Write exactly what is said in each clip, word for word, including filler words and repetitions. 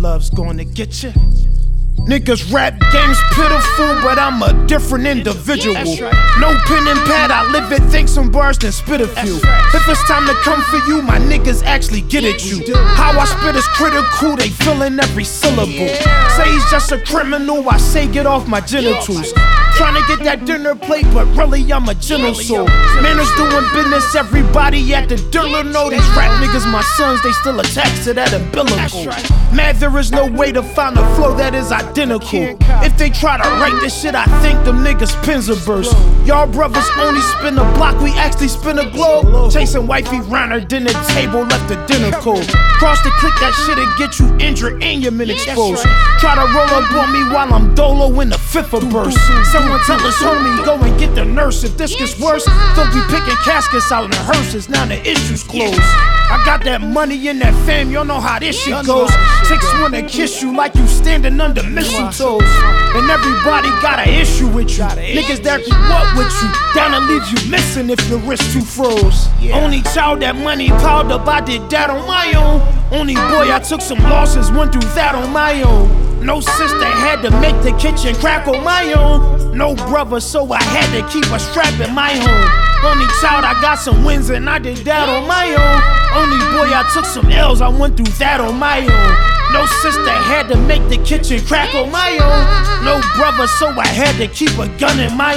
Love's gonna get you. Niggas rap game's pitiful, but I'm a different individual. No pen and pad, I live it, think some bars, then spit a few. If it's time to come for you, my niggas actually get at you. How I spit is critical, they feelin' every syllable. Say he's just a criminal, I say get off my genitals. Tryna get that dinner plate, but really I'm a gentle soul. Manners doing business, everybody at the dealer know these rap niggas my sons, they still attached to that umbilical. Mad there is no way to find a flow that is identical. If they try to write this shit, I think them niggas pins are burst. Y'all brothers only spin a block, we actually spin a globe. Chasing wifey round her dinner table, left the dinner cold. Cross the click, that shit'll get you injured and your men exposed. Try to roll up on me while I'm dolo in the fifth of burst. Someone tell us homie, go and get the nurse. If this gets worse, they'll be picking caskets out in the hearses. Now the issue's closed. I got that money in that fam, y'all know how this shit goes. Chicks wanna kiss you like you standing under mistletoes. And everybody got an issue with you. Niggas that grew up with you, down to leave you missing if your wrist too froze. Only child that money piled up, I did that on my own. Only boy, I took some losses, went through that on my own. No sister, had to make the kitchen crack on my own. No brother, so I had to keep a strap in my home. Only child, I got some wins and I did that on my own. Only boy, I took some L's, I went through that on my own. No sister, had to make the kitchen crack on my own. No brother, so I had to keep a gun in my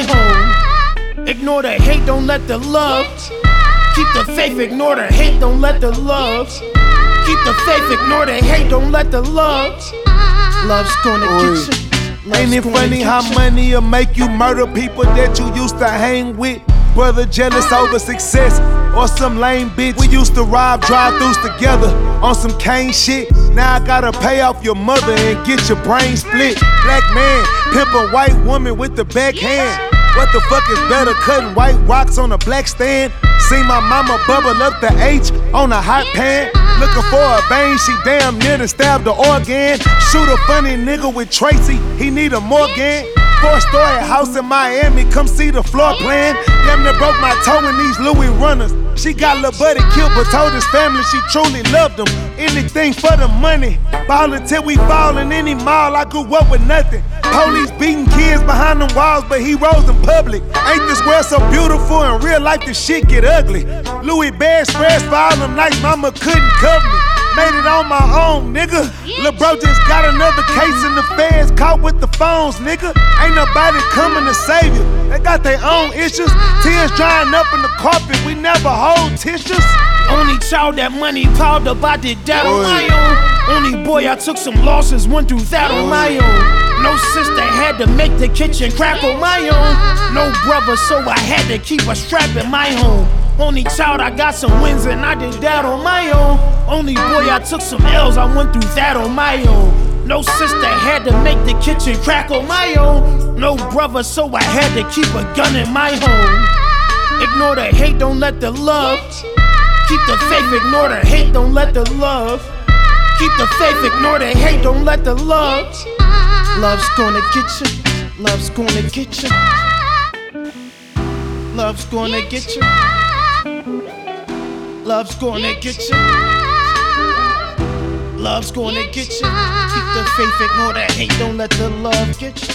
home. Ignore the hate, don't let the love. Keep the faith, ignore the hate, don't let the love. Keep the faith, ignore the hate, don't let the love. Love's gonna get you. Love's Ain't it funny how you. money'll make you murder people that you used to hang with? Brother jealous over success or some lame bitch. We used to rob drive-thrus together on some cane shit. Now I gotta pay off your mother and get your brain split. Black man pimpin' white woman with the backhand. What the fuck is better, cutting white rocks on a black stand? See my mama bubble up the H on a hot pan. Looking for a vein, she damn near to stab the organ. Shoot a funny nigga with Tracy, he need a Morgan. Four-story house in Miami, come see the floor plan. Damn near broke my toe in these Louis runners. She got lil' buddy killed, but told his family she truly loved him. Anything for the money, ballin' till we fall in any mall. I grew up with nothing. Police beating kids behind them walls, but heroes in public. Ain't this world so beautiful? In real life, the shit get ugly. Louis bad spreads for all them nights, mama couldn't cover me. Made it on my own, nigga. Lil' bro just got another case in the feds, caught with the phones, nigga. Ain't nobody coming to save you. They got their own issues. Tears drying up in the carpet, we never hold tissues. Only child that money piled up, I did that on my own. Only boy, I took some losses, went through that on my own. No sister, had to make the kitchen crack on my own. No brother, so I had to keep a strap in my home. Only child, I got some wins and I did that on my own. Only boy, I took some L's, I went through that on my own. No sister, had to make the kitchen crack on my own. No brother, so I had to keep a gun in my home. Ignore the hate, don't let the love. Keep the faith, ignore the hate, don't let the love. Keep the faith, ignore the hate, don't let the love. Love's gonna get you. Love's gonna get you. Love's gonna get you. Love's gonna get you. Love's gonna get you. Keep the faith, ignore the hate, don't let the love get you.